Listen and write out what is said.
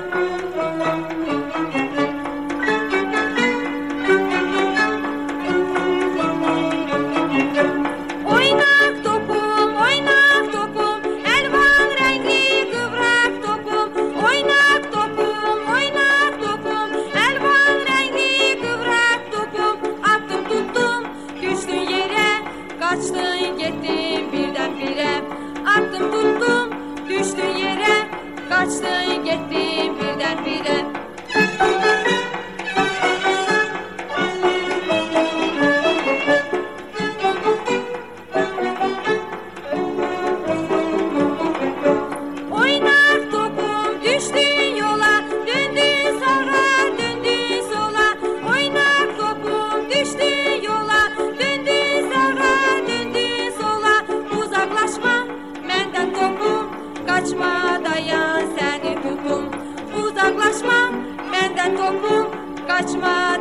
Kaçtın gittin birdenbire, attım tuttum düştün yere. Kaçtın gittin birdenbire. Oynak topum düştün yola, döndün sağa döndün sola. Oynak topum düştün yola, döndün sağa döndün sola. Uzaklaşma menden topum, kaçma dayan seni tutum. Uzaklaşma benden topum, kaçma